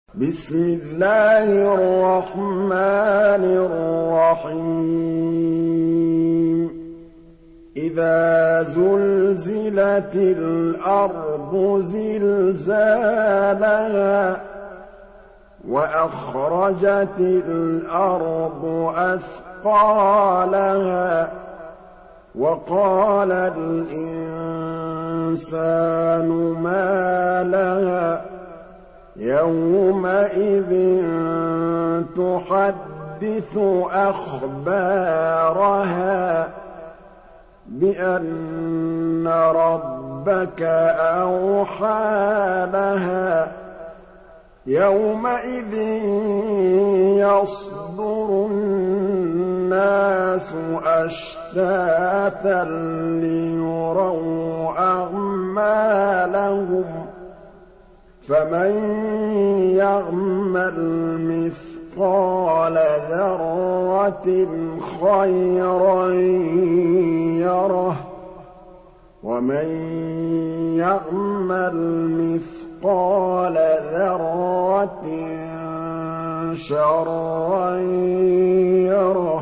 بسم الله الرحمن الرحيم إذا زلزلت الأرض زلزالها وأخرجت الأرض أثقالها وقال الإنسان ما لها يومئذ تحدث أخبارها بأن ربك أوحى لها يومئذ يصدر الناس أشتاتا ليروا أعمالهم فمن يعمل مثقال ذرة خيرا يره ومن يعمل مثقال ذرة شرا يره